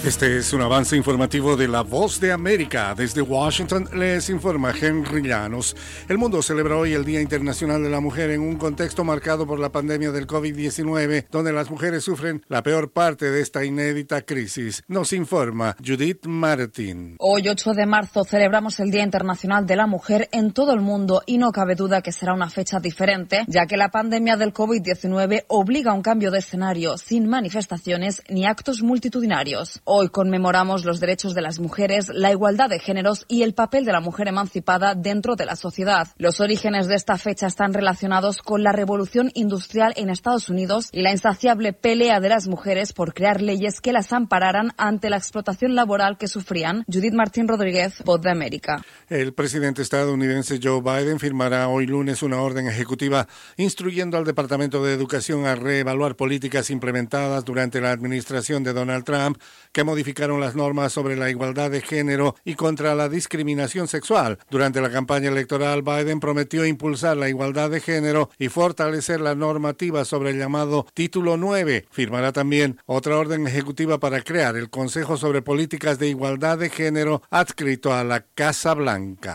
Este es un avance informativo de La Voz de América. Desde Washington les informa Henry Llanos. El mundo celebra hoy el Día Internacional de la Mujer en un contexto marcado por la pandemia del COVID-19, donde las mujeres sufren la peor parte de esta inédita crisis. Nos informa Judith Martín. Hoy, 8 de marzo, celebramos el Día Internacional de la Mujer en todo el mundo y no cabe duda que será una fecha diferente, ya que la pandemia del COVID-19 obliga a un cambio de escenario sin manifestaciones ni actos multitudinarios. Hoy conmemoramos los derechos de las mujeres, la igualdad de géneros y el papel de la mujer emancipada dentro de la sociedad. Los orígenes de esta fecha están relacionados con la revolución industrial en Estados Unidos y la insaciable pelea de las mujeres por crear leyes que las ampararan ante la explotación laboral que sufrían. Judith Martín Rodríguez, Voz de América. El presidente estadounidense Joe Biden firmará hoy lunes una orden ejecutiva instruyendo al Departamento de Educación a reevaluar políticas implementadas durante la administración de Donald Trump que modificaron las normas sobre la igualdad de género y contra la discriminación sexual. Durante la campaña electoral, Biden prometió impulsar la igualdad de género y fortalecer la normativa sobre el llamado Título 9. Firmará también otra orden ejecutiva para crear el Consejo sobre Políticas de Igualdad de Género adscrito a la Casa Blanca.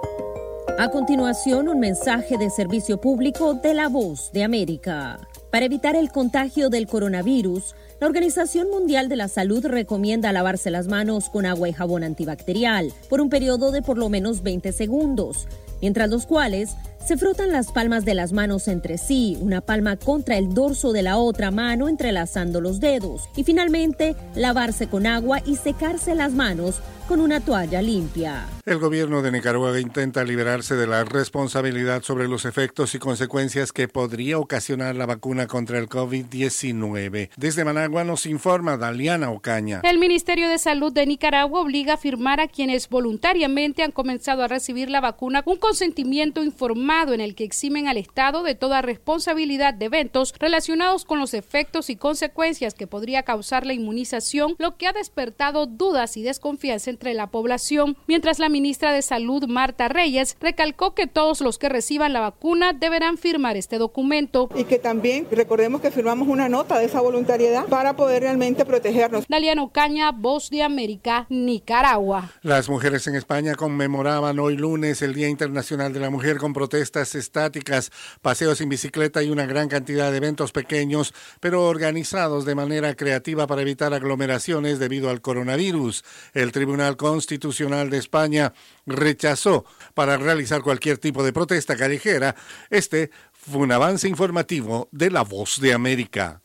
A continuación, un mensaje de servicio público de La Voz de América. Para evitar el contagio del coronavirus, la Organización Mundial de la Salud recomienda lavarse las manos con agua y jabón antibacterial por un periodo de por lo menos 20 segundos, mientras los cuales se frotan las palmas de las manos entre sí, una palma contra el dorso de la otra mano entrelazando los dedos, y finalmente lavarse con agua y secarse las manos con una toalla limpia. El gobierno de Nicaragua intenta liberarse de la responsabilidad sobre los efectos y consecuencias que podría ocasionar la vacuna contra el COVID-19. Desde Managua nos informa Daliana Ocaña. El Ministerio de Salud de Nicaragua obliga a firmar a quienes voluntariamente han comenzado a recibir la vacuna un consentimiento informado en el que eximen al Estado de toda responsabilidad de eventos relacionados con los efectos y consecuencias que podría causar la inmunización, lo que ha despertado dudas y desconfianza entre la población, mientras la ministra de Salud, Marta Reyes, recalcó que todos los que reciban la vacuna deberán firmar este documento. Y que también recordemos que firmamos una nota de esa voluntariedad para poder realmente protegernos. Daliana Ocaña, Voz de América, Nicaragua. Las mujeres en España conmemoraban hoy lunes el Día Internacional de la Mujer con protestas estáticas, paseos en bicicleta y una gran cantidad de eventos pequeños, pero organizados de manera creativa para evitar aglomeraciones debido al coronavirus. El Tribunal Constitucional de España rechazó para realizar cualquier tipo de protesta callejera. Este fue un avance informativo de La Voz de América.